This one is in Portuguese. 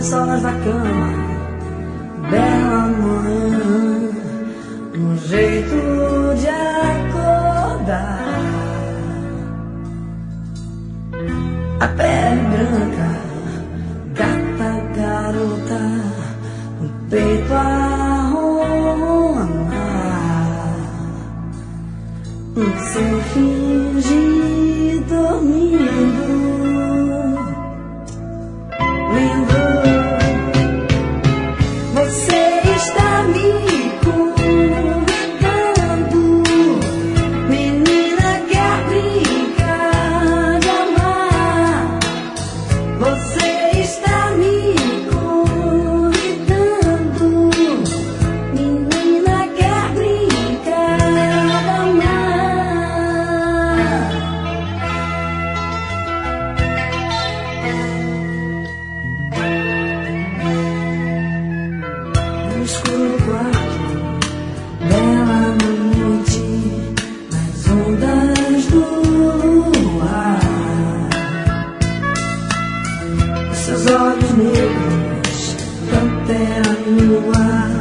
lençóis da cama, bela manhã, um jeito de acordar. A pele branca, gata garota, o peito a rolar, sem fingir dormindo, lindo. Você está me convidando, menina, quer brincar de amar. Você está me convidando, menina, quer brincar de amar. No escuro quarto, bela noite, nas ondas do ar, os seus olhos negros, pantera no ar.